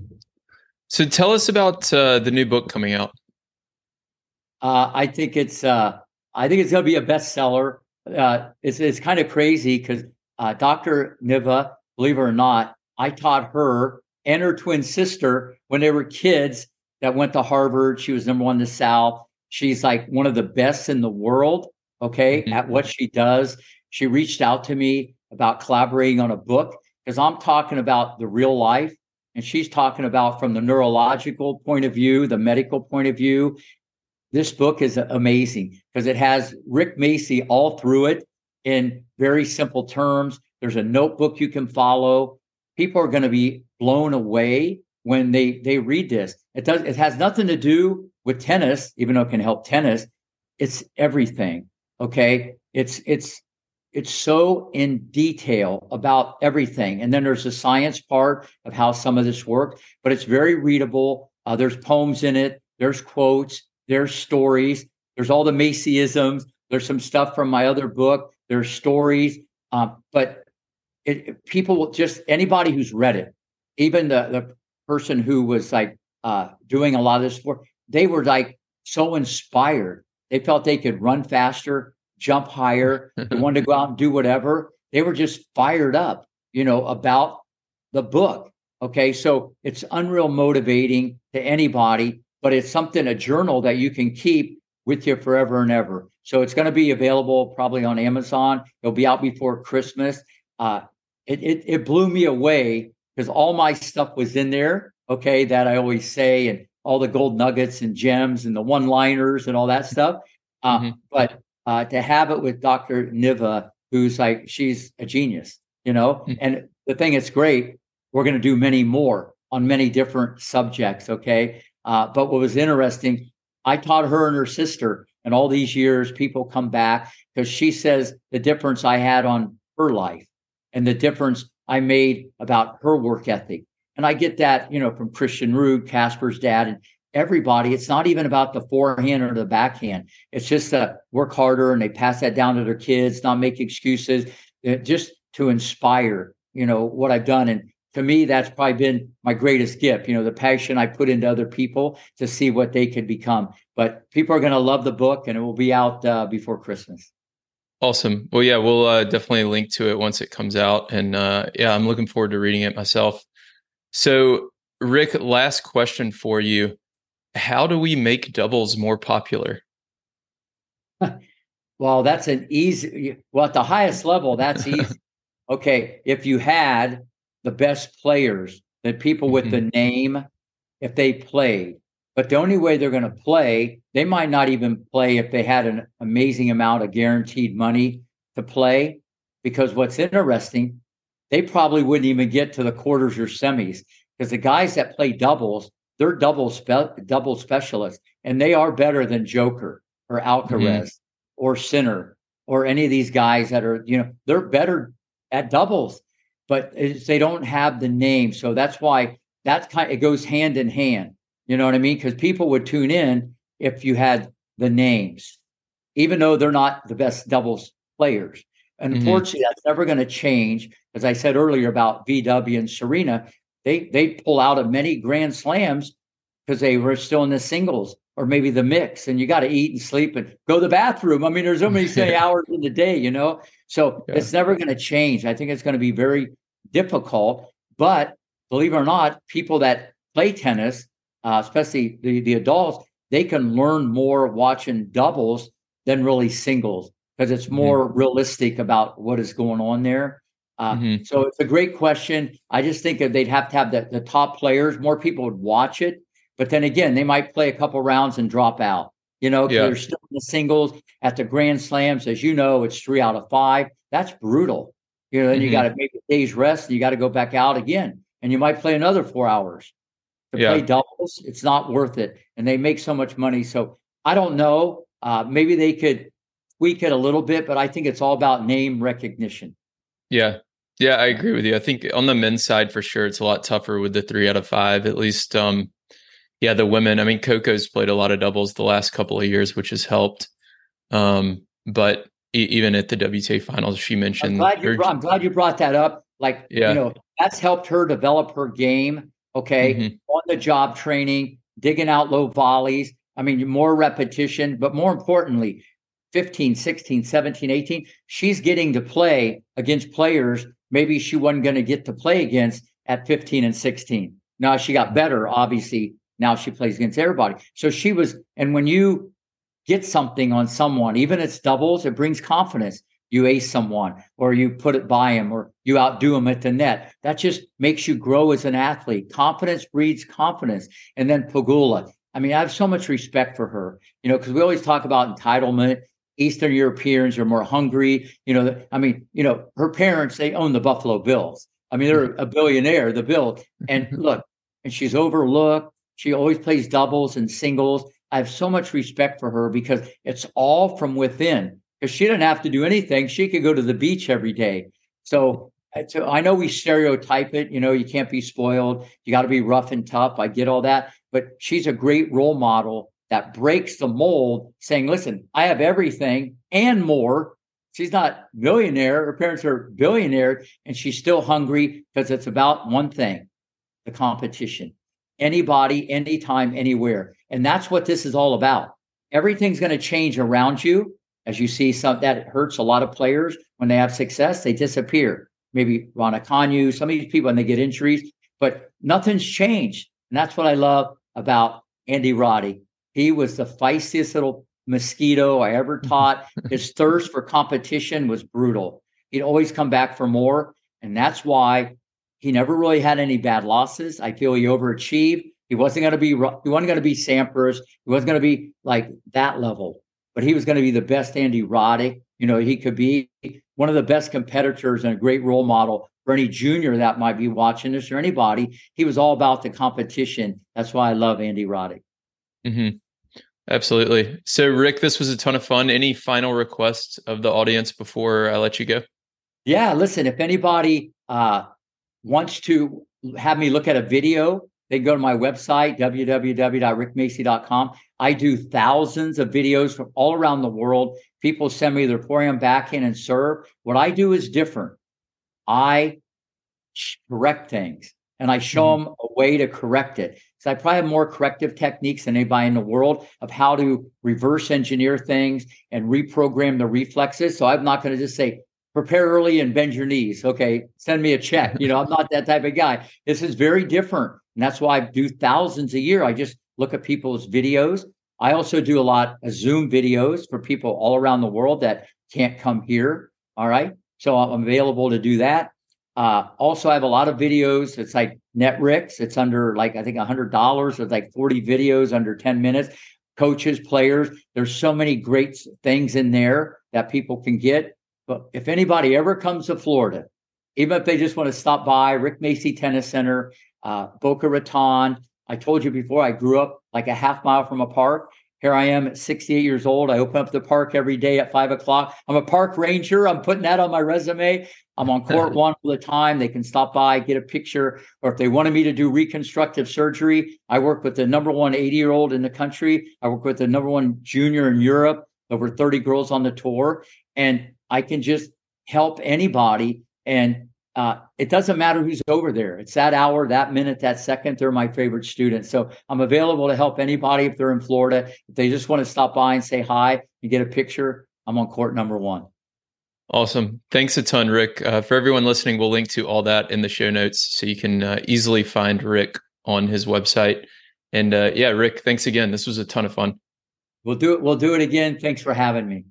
Speaker 1: So tell us about uh, the new book coming out.
Speaker 2: Uh, I think it's uh, I think it's going to be a bestseller. Uh, it's it's kind of crazy because uh, Doctor Niva, believe it or not, I taught her and her twin sister when they were kids that went to Harvard. She was number one in the South. She's like one of the best in the world, okay, mm-hmm. at what she does. She reached out to me about collaborating on a book because I'm talking about the real life and she's talking about from the neurological point of view, the medical point of view. This book is amazing because it has Rick Macci all through it in very simple terms. There's a notebook you can follow. People are going to be blown away when they, they read this. It does. It has nothing to do with tennis, even though it can help tennis. It's everything. Okay. It's, it's, it's so in detail about everything. And then there's the science part of how some of this works, but it's very readable. Uh, there's poems in it. There's quotes. There's stories. There's all the Macciisms. There's some stuff from my other book. There's stories. Um, but it, it, people will just, anybody who's read it, even the, the person who was like uh, doing a lot of this work, they were like so inspired. They felt they could run faster, jump higher. They wanted to go out and do whatever. They were just fired up, you know, about the book. Okay. So it's unreal motivating to anybody, but it's something, a journal that you can keep with you forever and ever. So it's going to be available probably on Amazon. It'll be out before Christmas. Uh, it, it, it blew me away because all my stuff was in there. Okay. That I always say, and all the gold nuggets and gems and the one-liners and all that stuff. Uh, mm-hmm. But uh, to have it with Doctor Niva, who's like, she's a genius, you know, mm-hmm. and the thing that's great, we're going to do many more on many different subjects. Okay. Uh, but what was interesting, I taught her and her sister And all these years, people come back because she says the difference I had on her life and the difference I made about her work ethic. And I get that, you know, from Christian Ruud, Casper's dad, and everybody. It's not even about the forehand or the backhand. It's just to work harder, and they pass that down to their kids, not make excuses, just to inspire, you know, what I've done. And to me, that's probably been my greatest gift, you know, the passion I put into other people to see what they could become. But people are going to love the book, and it will be out uh, before Christmas.
Speaker 1: Awesome. Well, yeah, we'll uh, definitely link to it once it comes out. And uh, yeah, I'm looking forward to reading it myself. So, Rick, last question for you. How do we make doubles more popular?
Speaker 2: Well, that's an easy, well, at the highest level, that's easy. Okay, if you had the best players, the people with mm-hmm. the name, if they played, but the only way they're going to play, they might not even play if they had an amazing amount of guaranteed money to play, because what's interesting, they probably wouldn't even get to the quarters or semis, because the guys that play doubles, they're double spe- double specialists, and they are better than Joker or Alcaraz mm-hmm. or Sinner or any of these guys that are, you know, they're better at doubles, but they don't have the name. So that's why that's kind of, it goes hand in hand. You know what I mean? Because people would tune in if you had the names, even though they're not the best doubles players. And mm-hmm. unfortunately, that's never going to change. As I said earlier about V W and Serena, they they pull out of many Grand Slams because they were still in the singles or maybe the mix. And you got to eat and sleep and go to the bathroom. I mean, there's so many say hours in the day, you know. So yeah. It's never going to change. I think it's going to be very difficult. But believe it or not, people that play tennis, Uh, especially the, the adults, they can learn more watching doubles than really singles, because it's more mm-hmm. realistic about what is going on there. Uh, mm-hmm. So it's a great question. I just think that they'd have to have the, the top players. More people would watch it. But then again, they might play a couple rounds and drop out, you know, because yeah. they're still in the singles. At the Grand Slams, as you know, it's three out of five. That's brutal. You know, then mm-hmm. you got to make a day's rest, and you got to go back out again. And you might play another four hours. To yeah. play doubles, it's not worth it. And they make so much money. So I don't know. Uh, maybe they could tweak it a little bit, but I think it's all about name recognition.
Speaker 1: Yeah. Yeah, I agree with you. I think on the men's side, for sure, it's a lot tougher with the three out of five, at least. Um, yeah, the women, I mean, Coco's played a lot of doubles the last couple of years, which has helped. Um, but e- even at the W T A finals, she mentioned.
Speaker 2: I'm glad you, brought, I'm glad you brought that up. Like, yeah. you know, that's helped her develop her game. Okay, mm-hmm. on the job training, digging out low volleys. I mean, more repetition, but more importantly, fifteen, sixteen, seventeen, eighteen, she's getting to play against players maybe she wasn't going to get to play against at fifteen and sixteen. Now she got better, obviously. Now she plays against everybody. So she was, and when you get something on someone, even it's doubles, it brings confidence. You ace someone, or you put it by him, or you outdo him at the net. That just makes you grow as an athlete. Confidence breeds confidence. And then Pegula. I mean, I have so much respect for her, you know, because we always talk about entitlement. Eastern Europeans are more hungry. You know, I mean, you know, her parents, they own the Buffalo Bills. I mean, they're a billionaire, the Bills. And look, and she's overlooked. She always plays doubles and singles. I have so much respect for her because it's all from within. Because she didn't have to do anything. She could go to the beach every day. So, so I know we stereotype it. You know, you can't be spoiled. You got to be rough and tough. I get all that. But she's a great role model that breaks the mold, saying, listen, I have everything and more. She's not millionaire. Her parents are billionaires, and she's still hungry because it's about one thing, the competition. Anybody, anytime, anywhere. And that's what this is all about. Everything's going to change around you. As you see, some that hurts a lot of players when they have success, they disappear. Maybe Raducanu, some of these people, when they get injuries, but nothing's changed. And that's what I love about Andy Roddick. He was the feistiest little mosquito I ever taught. His thirst for competition was brutal. He'd always come back for more. And that's why he never really had any bad losses. I feel he overachieved. He wasn't going to be, he wasn't going to be Sampras. He wasn't going to be like that level. But he was going to be the best Andy Roddick. You know, he could be one of the best competitors and a great role model for any junior that might be watching this or anybody. He was all about the competition. That's why I love Andy Roddick.
Speaker 1: Mm-hmm. Absolutely. So, Rick, this was a ton of fun. Any final requests of the audience before I let you go?
Speaker 2: Yeah, listen, if anybody uh, wants to have me look at a video, they can go to my website, w w w dot rick macci dot com. I do thousands of videos from all around the world. People send me their forehand, backhand, and serve. What I do is different. I correct things, and I show mm-hmm. them a way to correct it. So I probably have more corrective techniques than anybody in the world of how to reverse engineer things and reprogram the reflexes. So I'm not going to just say, prepare early and bend your knees. Okay, send me a check. You know, I'm not that type of guy. This is very different. And that's why I do thousands a year. I just look at people's videos. I also do a lot of Zoom videos for people all around the world that can't come here. All right. So I'm available to do that. Uh, also, I have a lot of videos. It's like NetRicks. It's under like, I think one hundred dollars. It's like forty videos under ten minutes. Coaches, players. There's so many great things in there that people can get. But if anybody ever comes to Florida, even if they just want to stop by Rick Macci Tennis Center, uh, Boca Raton. I told you before, I grew up like a half mile from a park. Here I am at sixty-eight years old. I open up the park every day at five o'clock. I'm a park ranger. I'm putting that on my resume. I'm on court one all the time. They can stop by, get a picture. Or if they wanted me to do reconstructive surgery, I work with the number one eighty-year-old in the country. I work with the number one junior in Europe, over thirty girls on the tour. And I can just help anybody. And uh, it doesn't matter who's over there. It's that hour, that minute, that second. They're my favorite students. So I'm available to help anybody if they're in Florida. If they just want to stop by and say hi and get a picture, I'm on court number one.
Speaker 1: Awesome. Thanks a ton, Rick. Uh, for everyone listening, we'll link to all that in the show notes so you can uh, easily find Rick on his website. And uh, yeah, Rick, thanks again. This was a ton of fun.
Speaker 2: We'll do it. We'll do it again. Thanks for having me.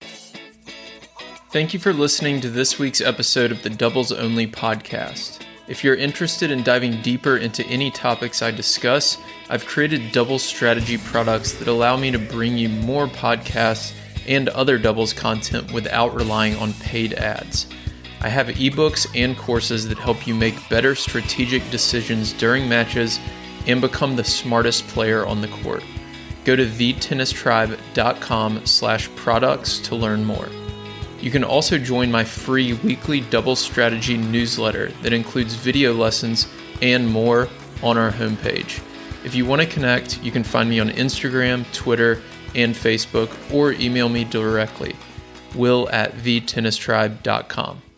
Speaker 1: Thank you for listening to this week's episode of the Doubles Only podcast. If you're interested in diving deeper into any topics I discuss, I've created doubles strategy products that allow me to bring you more podcasts and other doubles content without relying on paid ads. I have ebooks and courses that help you make better strategic decisions during matches and become the smartest player on the court. Go to the tennis tribe dot com slash products to learn more. You can also join my free weekly doubles strategy newsletter that includes video lessons and more on our homepage. If you want to connect, you can find me on Instagram, Twitter, and Facebook, or email me directly, will at the tennis tribe dot com.